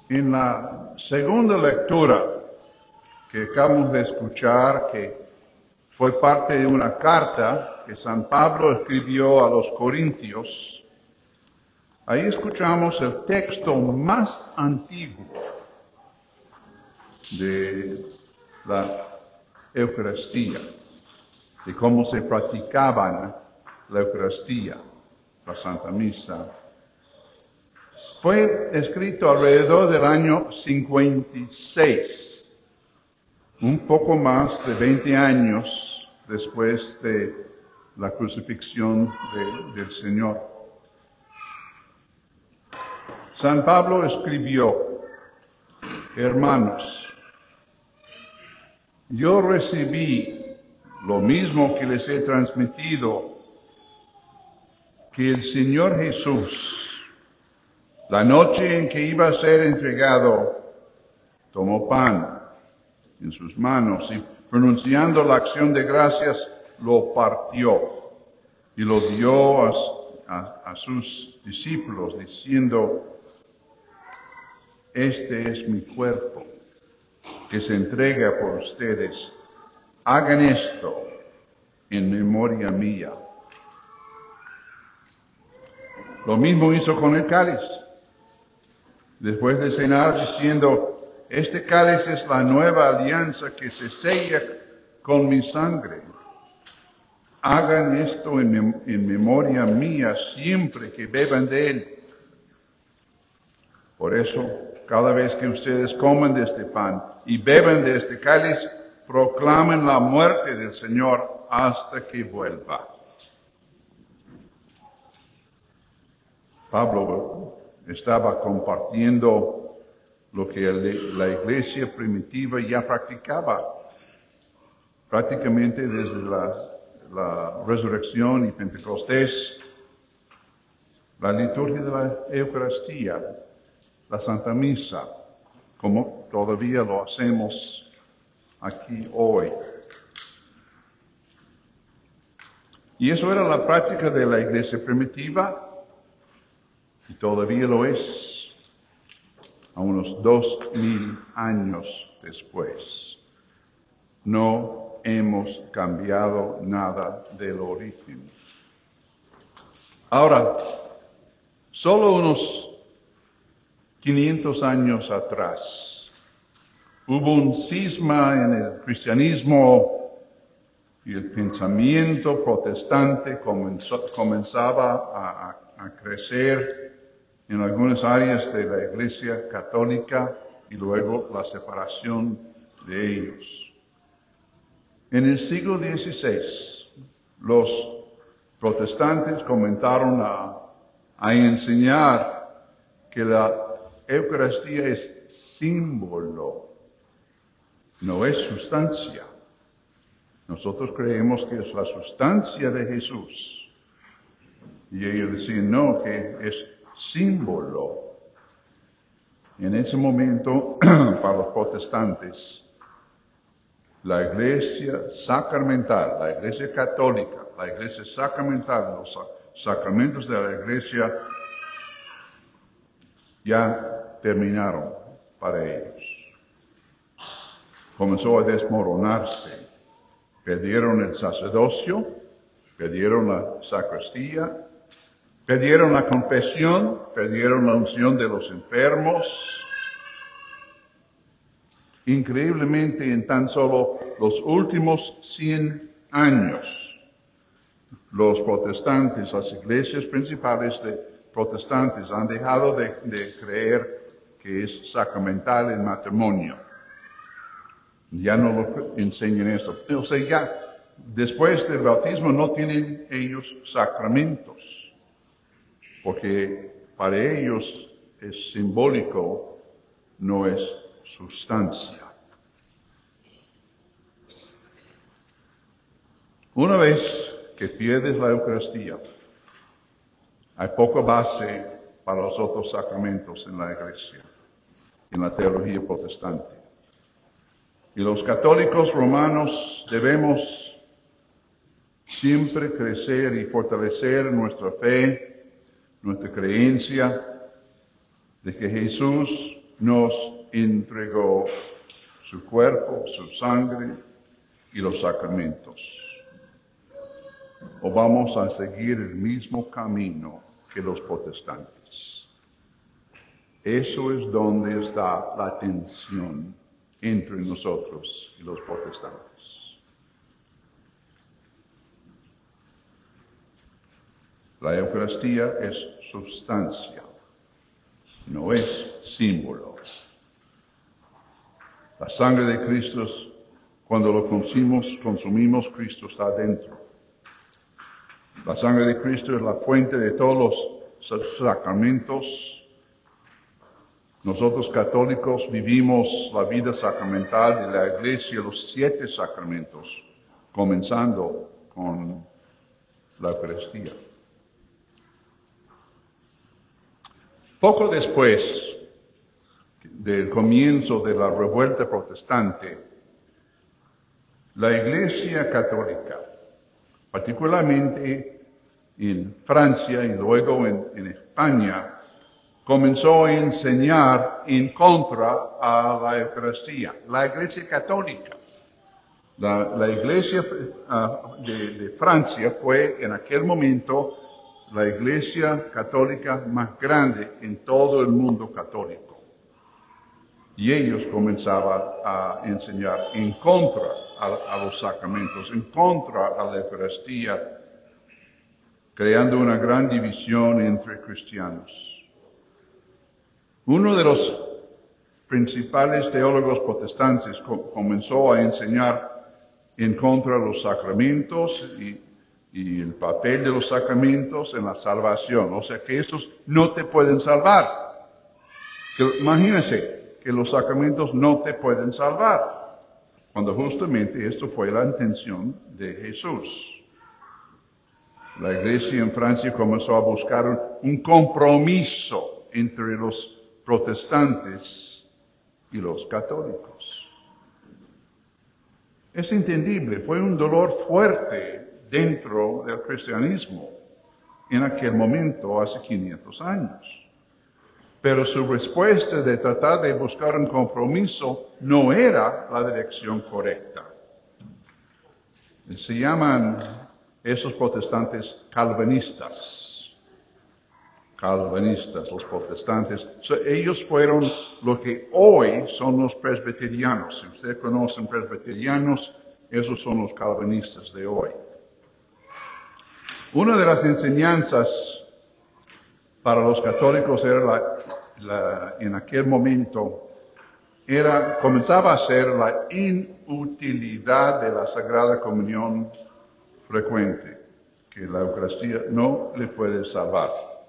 En la segunda lectura que acabamos de escuchar, que fue parte de una carta que San Pablo escribió a los Corintios, ahí escuchamos el texto más antiguo de la Eucaristía, de cómo se practicaban la Eucaristía, la Santa Misa. Fue escrito alrededor del año 56, un poco más de 20 años después de la crucifixión del Señor. San Pablo escribió: hermanos, yo recibí lo mismo que les he transmitido, que el Señor Jesús, la noche en que iba a ser entregado, tomó pan en sus manos y, pronunciando la acción de gracias, lo partió y lo dio a sus discípulos, diciendo: este es mi cuerpo, que se entrega por ustedes. Hagan esto en memoria mía. Lo mismo hizo con el cáliz, después de cenar, diciendo: este cáliz es la nueva alianza que se sella con mi sangre. Hagan esto en memoria mía siempre que beban de él. Por eso, cada vez que ustedes coman de este pan y beban de este cáliz, proclamen la muerte del Señor hasta que vuelva. Pablo estaba compartiendo lo que la iglesia primitiva ya practicaba, prácticamente desde la resurrección y Pentecostés, la liturgia de la Eucaristía, la Santa Misa, como todavía lo hacemos aquí hoy. Y eso era la práctica de la iglesia primitiva, y todavía lo es, a unos 2000 años después. No hemos cambiado nada del origen. Ahora, solo unos 500 años atrás, hubo un cisma en el cristianismo y el pensamiento protestante comenzaba a crecer en algunas áreas de la Iglesia católica y luego la separación de ellos. En el siglo XVI, los protestantes comenzaron a enseñar que la Eucaristía es símbolo, no es sustancia. Nosotros creemos que es la sustancia de Jesús. Y ellos decían, no, que es símbolo. En ese momento, para los protestantes, la iglesia sacramental, la iglesia católica, la iglesia sacramental, los sacramentos de la iglesia ya terminaron para ellos. Comenzó a desmoronarse. Perdieron el sacerdocio, perdieron la sacristía, perdieron la confesión, perdieron la unción de los enfermos. Increíblemente, en tan solo los últimos 100 años, los protestantes, las iglesias principales de protestantes han dejado de creer que es sacramental el matrimonio. Ya no lo enseñan esto. O sea, ya después del bautismo no tienen ellos sacramentos, porque para ellos es simbólico, no es sustancia. Una vez que pierdes la Eucaristía, hay poca base para los otros sacramentos en la iglesia, en la teología protestante. Y los católicos romanos debemos siempre crecer y fortalecer nuestra fe, nuestra creencia de que Jesús nos entregó su cuerpo, su sangre y los sacramentos. ¿O vamos a seguir el mismo camino que los protestantes? Eso es donde está la tensión entre nosotros y los protestantes. La Eucaristía es sustancia, no es símbolo. La sangre de Cristo, cuando lo consumimos, Cristo está dentro. La sangre de Cristo es la fuente de todos los sacramentos. Nosotros católicos vivimos la vida sacramental de la Iglesia, los 7 sacramentos, comenzando con la Eucaristía. Poco después del comienzo de la revuelta protestante, la Iglesia católica, particularmente en Francia y luego en España, comenzó a enseñar en contra a la Eucaristía. La Iglesia católica. La Iglesia de Francia fue en aquel momento la Iglesia católica más grande en todo el mundo católico. Y ellos comenzaban a enseñar en contra a los sacramentos, en contra a la Eucaristía, creando una gran división entre cristianos. Uno de los principales teólogos protestantes comenzó a enseñar en contra de los sacramentos y el papel de los sacramentos en la salvación. O sea que estos no te pueden salvar. Imagínense que los sacramentos no te pueden salvar, cuando justamente esto fue la intención de Jesús. La Iglesia en Francia comenzó a buscar un compromiso entre los protestantes y los católicos. Es entendible, fue un dolor fuerte dentro del cristianismo en aquel momento, hace 500 años. Pero su respuesta de tratar de buscar un compromiso no era la dirección correcta. Se llaman esos protestantes calvinistas. Los protestantes. Ellos fueron lo que hoy son los presbiterianos. Si ustedes conocen presbiterianos, esos son los calvinistas de hoy. Una de las enseñanzas para los católicos era en aquel momento, comenzaba a ser la inutilidad de la Sagrada Comunión frecuente, que la Eucaristía no le puede salvar.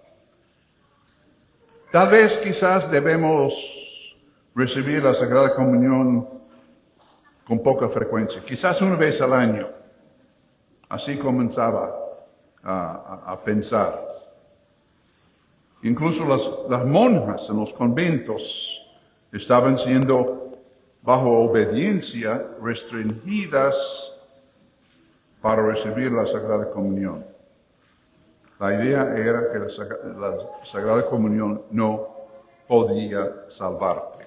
Tal vez quizás debemos recibir la Sagrada Comunión con poca frecuencia, quizás una vez al año. Así comenzaba a pensar. Incluso las monjas en los conventos estaban siendo bajo obediencia restringidas para recibir la Sagrada Comunión. La idea era que la Sagrada Comunión no podía salvarte.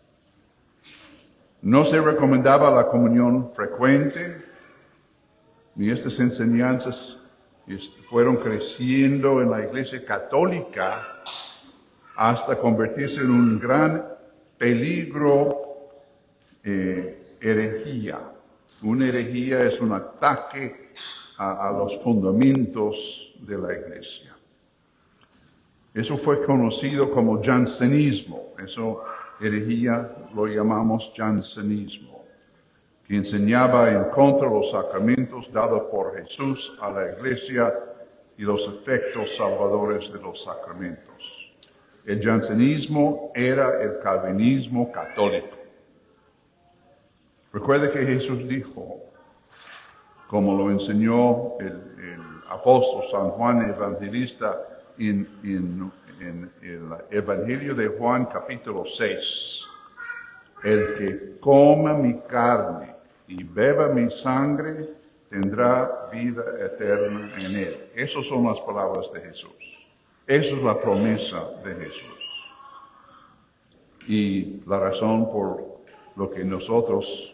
No se recomendaba la comunión frecuente, ni estas enseñanzas fueron creciendo en la Iglesia católica hasta convertirse en un gran peligro herejía. Una herejía es un ataque a los fundamentos de la Iglesia. Eso fue conocido como jansenismo. Eso, herejía, lo llamamos jansenismo, que enseñaba en contra de los sacramentos dados por Jesús a la Iglesia y los efectos salvadores de los sacramentos. El jansenismo era el calvinismo católico. Recuerde que Jesús dijo, como lo enseñó el apóstol San Juan Evangelista en el Evangelio de Juan capítulo 6, el que coma mi carne y beba mi sangre tendrá vida eterna en él. Esas son las palabras de Jesús. Esa es la promesa de Jesús. Y la razón por lo que nosotros,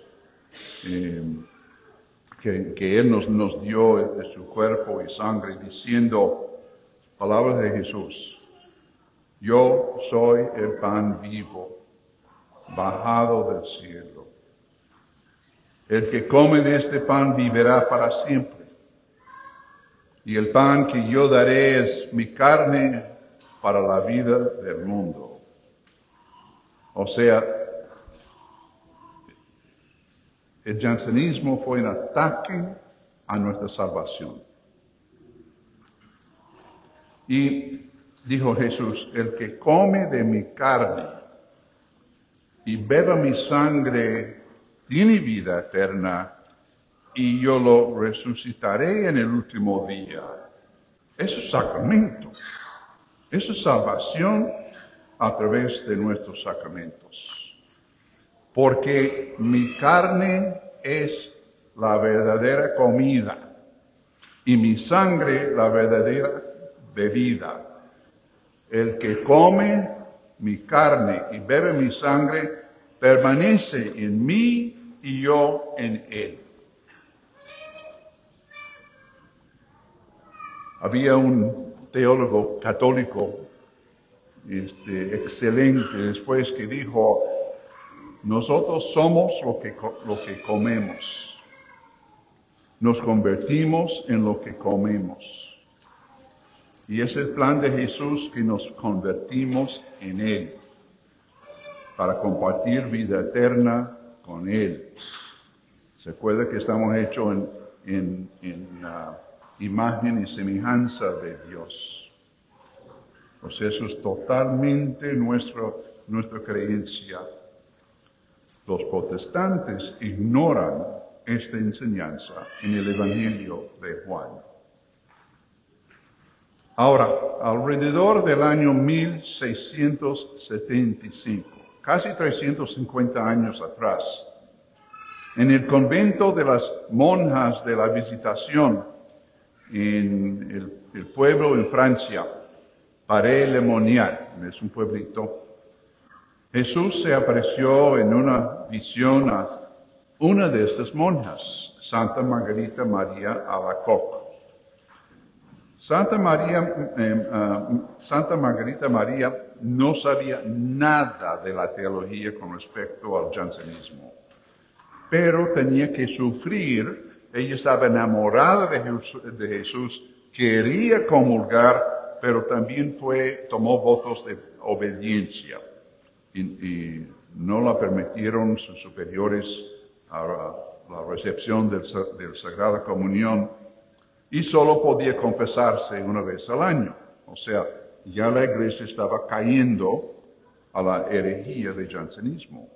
que Él nos dio de su cuerpo y sangre, diciendo palabras de Jesús: yo soy el pan vivo, bajado del cielo. El que come de este pan vivirá para siempre. Y el pan que yo daré es mi carne para la vida del mundo. O sea, el jansenismo fue un ataque a nuestra salvación. Y dijo Jesús: el que come de mi carne y beba mi sangre tiene vida eterna, y yo lo resucitaré en el último día. Eso es sacramento. Eso es salvación a través de nuestros sacramentos. Porque mi carne es la verdadera comida y mi sangre la verdadera bebida. El que come mi carne y bebe mi sangre permanece en mí y yo en él. Había un teólogo católico excelente después que dijo: nosotros somos lo que comemos. Nos convertimos en lo que comemos. Y es el plan de Jesús que nos convertimos en Él, para compartir vida eterna con Él. Se acuerda que estamos hechos en imagen y semejanza de Dios. O sea, eso es totalmente nuestra creencia. Los protestantes ignoran esta enseñanza en el Evangelio de Juan. Ahora, alrededor del año 1675, casi 350 años atrás, en el convento de las monjas de la Visitación, en el pueblo en Francia, Paray-le-Monial, es un pueblito, Jesús se apareció en una visión a una de estas monjas, Santa Margarita María Alacoque. Santa Margarita María no sabía nada de la teología con respecto al jansenismo, pero tenía que sufrir. Ella estaba enamorada de Jesús, quería comulgar, pero también tomó votos de obediencia y no la permitieron sus superiores a la recepción del Sagrada Comunión. Y solo podía confesarse una vez al año. O sea, ya la iglesia estaba cayendo a la herejía del jansenismo.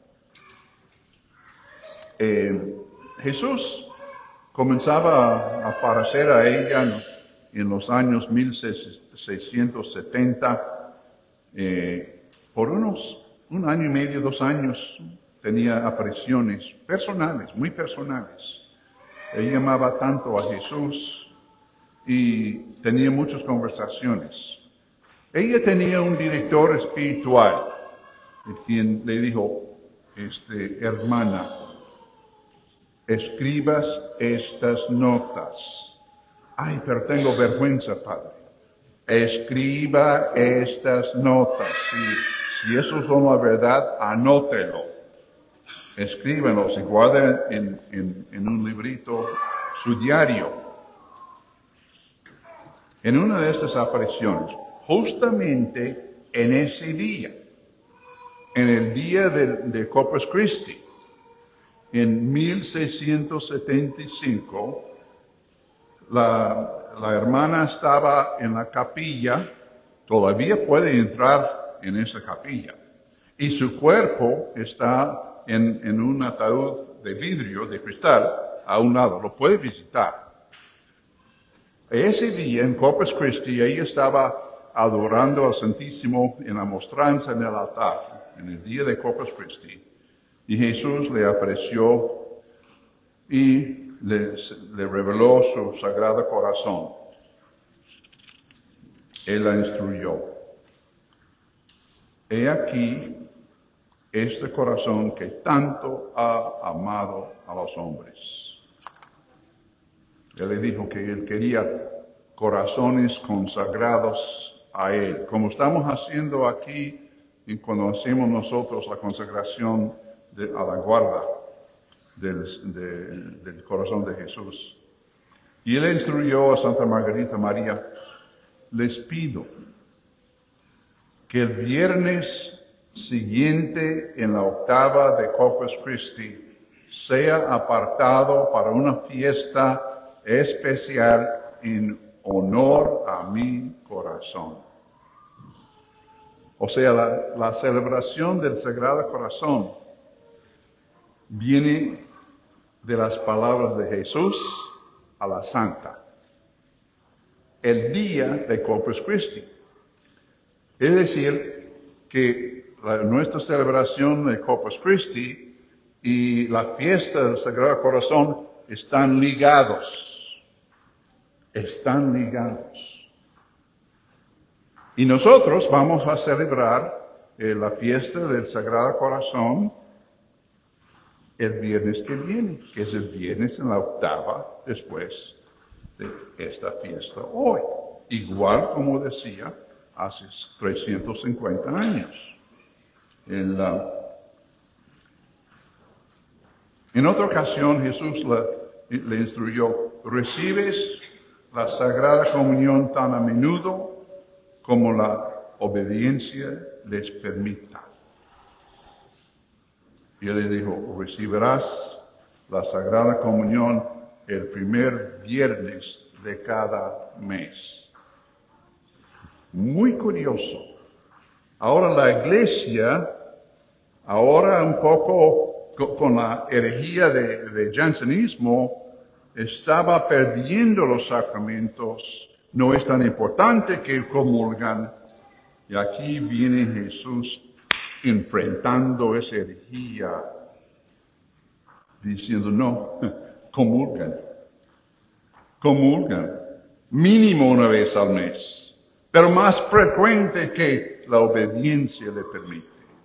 Jesús comenzaba a aparecer a ella en los años 1670. Por un año y medio, 2 años, tenía apariciones personales, muy personales. Ella amaba tanto a Jesús y tenía muchas conversaciones. Ella tenía un director espiritual, quien le dijo: hermana, escribas estas notas. Ay, pero tengo vergüenza, padre. Escriba estas notas. Si eso son la verdad, anótelo. Escríbenlos y guarden en un librito su diario. En una de estas apariciones, justamente en ese día, en el día de Corpus Christi, en 1675, la hermana estaba en la capilla, todavía puede entrar en esa capilla, y su cuerpo está en un ataúd de vidrio, de cristal, a un lado, lo puede visitar. Ese día, en Corpus Christi, ella estaba adorando al Santísimo en la mostranza en el altar, en el día de Corpus Christi, y Jesús le apareció y le reveló su sagrado corazón. Él la instruyó. He aquí este corazón que tanto ha amado a los hombres. Él le dijo que él quería corazones consagrados a Él, como estamos haciendo aquí y cuando hacemos nosotros la consagración a la guarda del corazón de Jesús. Y Él instruyó a Santa Margarita María: les pido que el viernes siguiente en la octava de Corpus Christi sea apartado para una fiesta especial en honor a mi corazón. O sea, la celebración del Sagrado Corazón viene de las palabras de Jesús a la Santa. El día de Corpus Christi. Es decir, que nuestra celebración de Corpus Christi y la fiesta del Sagrado Corazón están ligados. Están ligados. Y nosotros vamos a celebrar la fiesta del Sagrado Corazón el viernes que viene, que es el viernes en la octava después de esta fiesta hoy. Igual como decía hace 350 años. En otra ocasión Jesús le instruyó: recibes la Sagrada Comunión tan a menudo como la obediencia les permita. Y él le dijo: recibirás la Sagrada Comunión el primer viernes de cada mes. Muy curioso. Ahora la Iglesia, ahora un poco con la herejía de jansenismo, estaba perdiendo los sacramentos. No es tan importante que comulgan. Y aquí viene Jesús enfrentando esa herejía, diciendo: no, comulgan, mínimo una vez al mes, pero más frecuente que la obediencia le permite.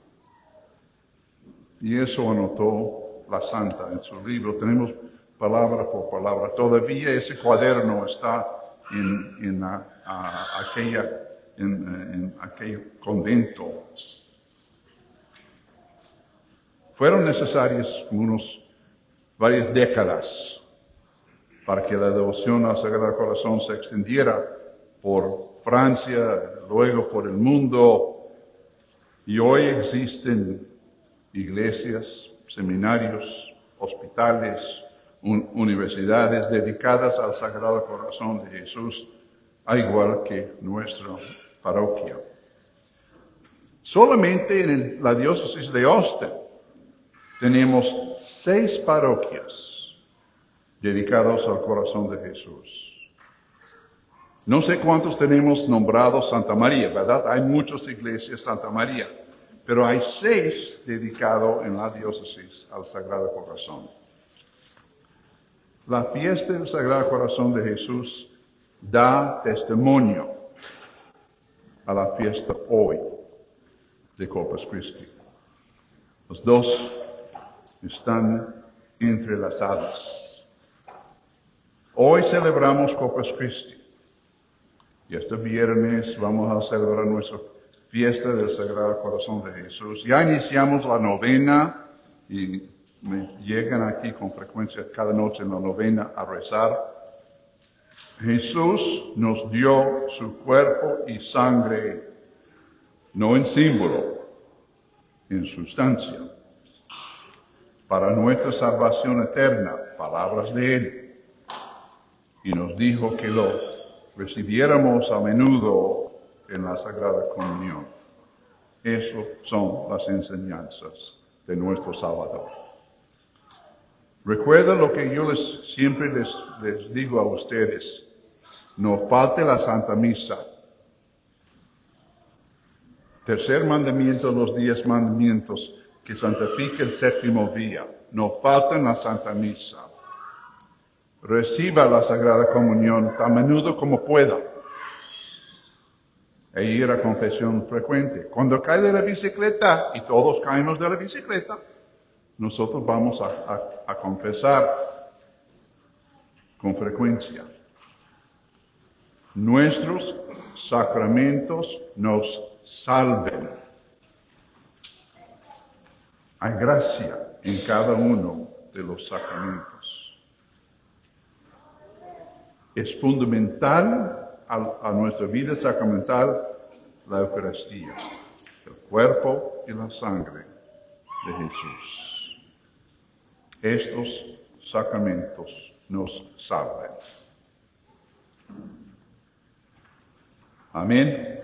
Y eso anotó la Santa en su libro. Tenemos palabra por palabra. Todavía ese cuaderno está en aquel convento. Fueron necesarias varias décadas para que la devoción al Sagrado Corazón se extendiera por Francia, luego por el mundo. Y hoy existen iglesias, seminarios, hospitales, universidades dedicadas al Sagrado Corazón de Jesús, al igual que nuestra parroquia. Solamente en la diócesis de Austin tenemos 6 parroquias dedicadas al corazón de Jesús. No sé cuántos tenemos nombrados Santa María, ¿verdad? Hay muchas iglesias Santa María, pero hay 6 dedicados en la diócesis al Sagrado Corazón. La fiesta del Sagrado Corazón de Jesús da testimonio a la fiesta hoy de Corpus Christi. Los dos están entrelazados. Hoy celebramos Corpus Christi y este viernes vamos a celebrar nuestra fiesta del Sagrado Corazón de Jesús. Ya iniciamos la novena y me llegan aquí con frecuencia cada noche en la novena a rezar. Jesús nos dio su cuerpo y sangre, no en símbolo, en sustancia, para nuestra salvación eterna, palabras de Él. Y nos dijo que lo recibiéramos a menudo en la Sagrada Comunión. Esas son las enseñanzas de nuestro Salvador. Recuerda lo que yo siempre les digo a ustedes: no falte la Santa Misa. Tercer mandamiento de los 10 mandamientos, que santifique el 7º día. No falten la Santa Misa. Reciba la Sagrada Comunión tan a menudo como pueda. e ir a confesión frecuente. Cuando cae de la bicicleta, y todos caemos de la bicicleta, nosotros vamos a confesar con frecuencia. Nuestros sacramentos nos salven. Hay gracia en cada uno de los sacramentos. Es fundamental a nuestra vida sacramental la Eucaristía, el cuerpo y la sangre de Jesús. Estos sacramentos nos salvan. Amén.